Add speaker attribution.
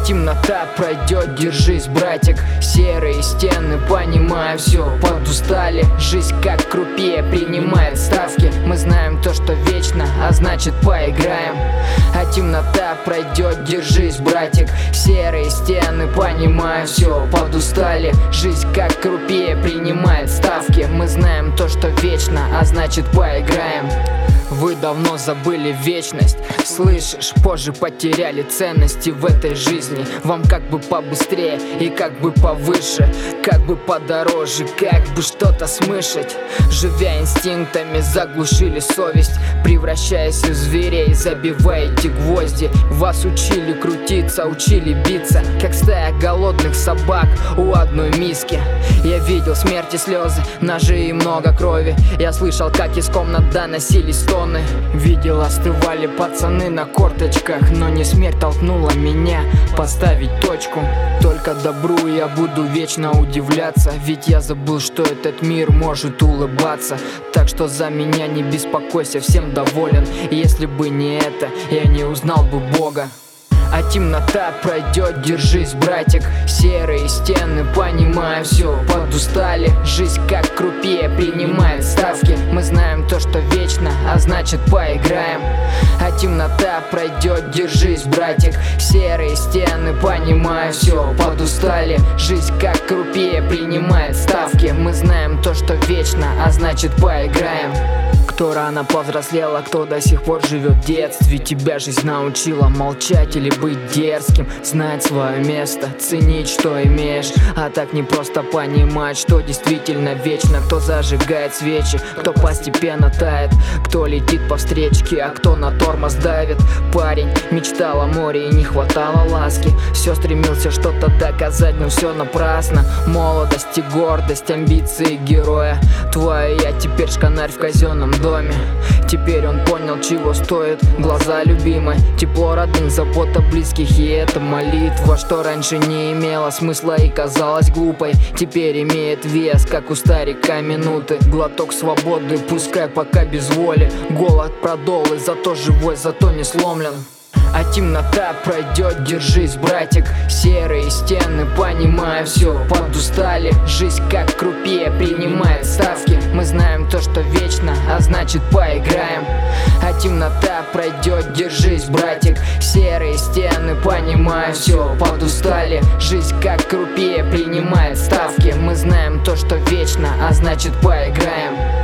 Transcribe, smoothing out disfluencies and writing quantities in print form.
Speaker 1: темнота пройдет, держись, братик. Серые стены, понимаю, все, подустали. Жизнь как крупье принимает ставки. Мы знаем то, что вечно, а значит поиграем. А темнота пройдет, держись, братик. Серые стены, понимаю, все, подустали. Жизнь как крупье принимает ставки. Мы знаем то, что вечно, а значит поиграем. Вы давно забыли вечность, слышишь, позже потеряли ценности в этой жизни. Вам как бы побыстрее и как бы повыше, как бы подороже, как бы что-то смышать. Живя инстинктами, заглушили совесть, превращаясь в зверей, забиваете гвозди. Вас учили крутиться, учили биться, как стая голодных собак у одной миски. Я видел смерть и слезы, ножи и много крови. Я слышал, как из комнат доносились стоны. Видел, остывали пацаны на корточках, но не смерть толкнула меня поставить точку. Только добру я буду вечно удивляться, ведь я забыл, что этот мир может улыбаться. Так что за меня не беспокойся, всем доволен. Если бы не это, я не узнал бы Бога. А темнота пройдет, держись, братик. Серые стены, понимаю, все, подустали. Жизнь как крупье принимает ставки. Мы знаем то, что вечно, а значит поиграем. А темнота пройдет, держись, братик. Серые стены, понимаю, все, подустали. Жизнь как крупье принимает ставки. Мы знаем то, что вечно, а значит поиграем. Кто рано повзрослел, а кто до сих пор живет в детстве. Тебя жизнь научила молчать или быть дерзким, знать свое место, ценить, что имеешь. А так не просто понимать, что действительно вечно. Кто зажигает свечи, кто постепенно тает, кто летит по встречке, а кто на тормоз давит. Парень мечтал о море и не хватало ласки. Все стремился что-то доказать, но все напрасно. Молодость и гордость, амбиции героя. Твоя я теперь шканарь в казенном доме. Теперь он понял, чего стоит глаза любимой, тепло родных, забота близких. И это молитва, что раньше не имела смысла и казалась глупой, теперь имеет вес, как у старика минуты. Глоток свободы, пускай пока без воли. Голод продолы, зато живой, зато не сломлен. А темнота пройдет, держись, братик. Серые стены, понимаю, все, подустали. Жизнь как крупье принимает ставки. Мы знаем то, что вечно, а значит поиграем. А темнота пройдет, держись, братик. Серые стены, понимаю, все, подустали. Жизнь как крупье принимает ставки. Мы знаем то, что вечно, а значит поиграем.